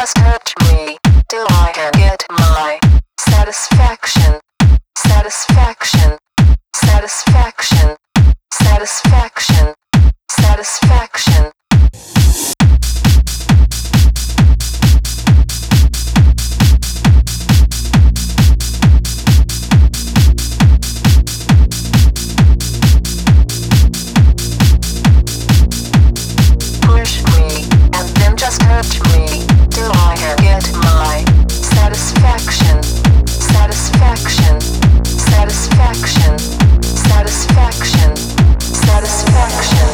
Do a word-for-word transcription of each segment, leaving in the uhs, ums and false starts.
just hurt me till I can get my satisfaction, satisfaction, satisfaction, satisfaction, satisfaction. Push me and then just hurt me till I can get my satisfaction, satisfaction, satisfaction, satisfaction, satisfaction.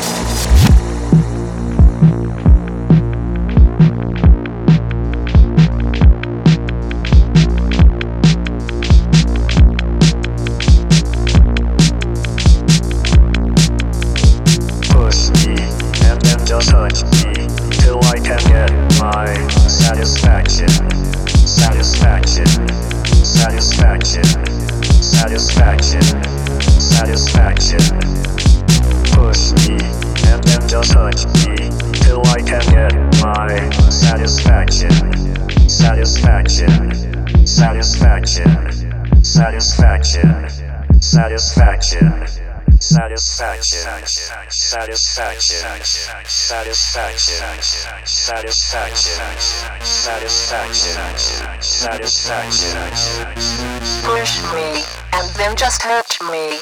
Push me and then just hurt me till I can get my satisfaction, satisfaction, satisfaction, satisfaction, satisfaction. Push me and then just hurt me till I can get my satisfaction, satisfaction, satisfaction, satisfaction, satisfaction. Satisfaction, satisfaction, satisfaction, satisfaction, satisfaction, satisfaction. Push me and then just hurt me.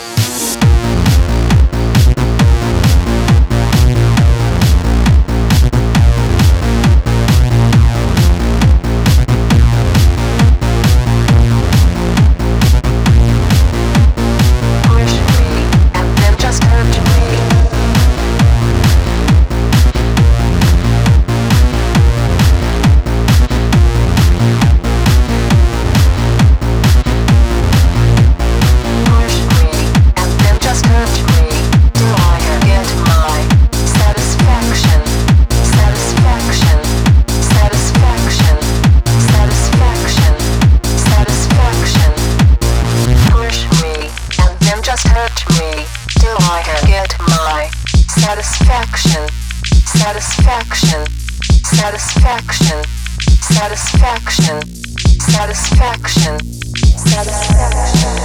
Satisfaction, satisfaction, satisfaction, satisfaction, satisfaction, satisfaction.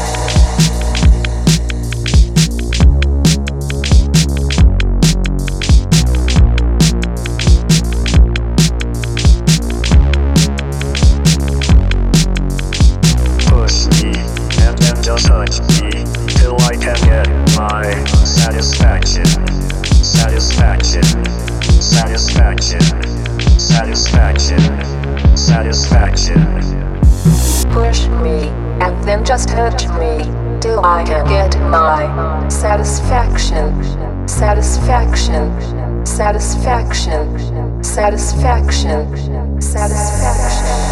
Push me and then just hurt me till I can get my satisfaction, satisfaction, satisfaction, satisfaction, satisfaction. Push me and then just hurt me till I can get my satisfaction, satisfaction, satisfaction, satisfaction, satisfaction.